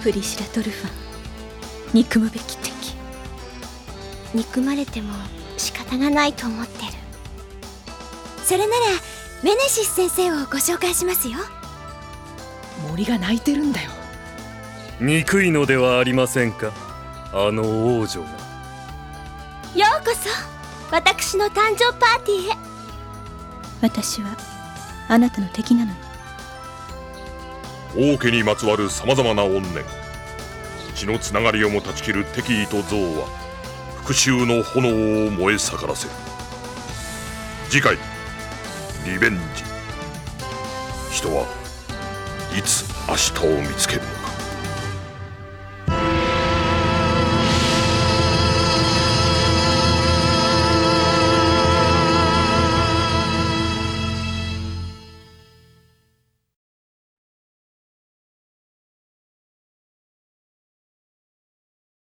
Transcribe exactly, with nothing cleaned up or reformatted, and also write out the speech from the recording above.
プリシラ・ドルファン、憎むべき敵。 憎まれても仕方がないと思ってる。それならメネシス先生をご紹介しますよ。 森が泣いてるんだよ。 憎いのではありませんか、あの王女が。 ようこそ私の誕生パーティーへ。 私はあなたの敵なのよ。 王家にまつわるさまざまな怨念、血のつながりをも断ち切る敵意と憎悪は復讐の炎を燃え盛らせる。次回リベンジ。人はいつ明日を見つけるのか。